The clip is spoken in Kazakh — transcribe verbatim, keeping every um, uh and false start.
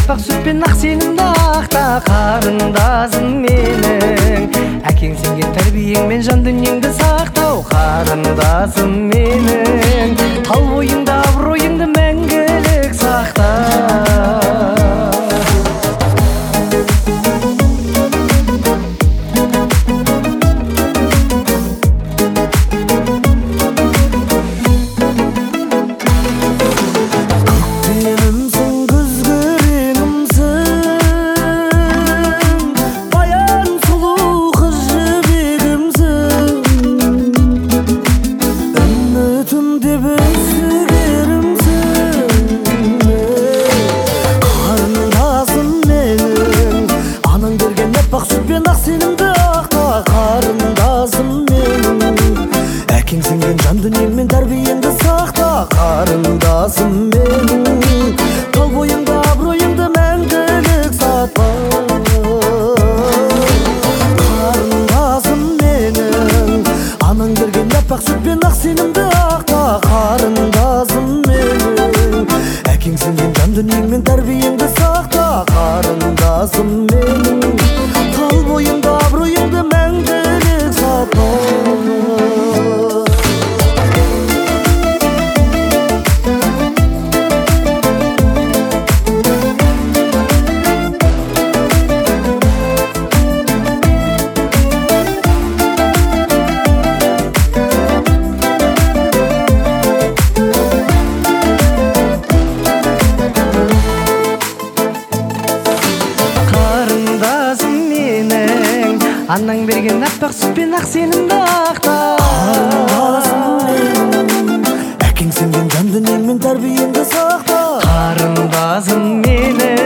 аппақ сүтпен ақ сенімді ақта қарындасым менің. Әкең сенген тәрбиеңмен жан дүниеңді сақтау қарындасым менің. Тал бойыңда абыройыңды мәңгілік сақта. Әкең сенген жан дүниеңмен тәрбиеңді сақта қарындасым менің. Тал бойыңда абыройыңды мәңгілік сатпа қарындасым менің. Анаң берген аппақ сүтпен ақ сенімді ақта қарындасым менің. Әкең сенген жан дүниеңмен тәрбиеңді сақта қарындасым менің. Тал бойыңда абыройыңды мәңгілік сатпа. Анаң берген аппақ сүтпен ақ сенімді ақта қарындасым менің. Әкең сенген жан дүниеңмен тәрбиеңді сақта қарындасым менің.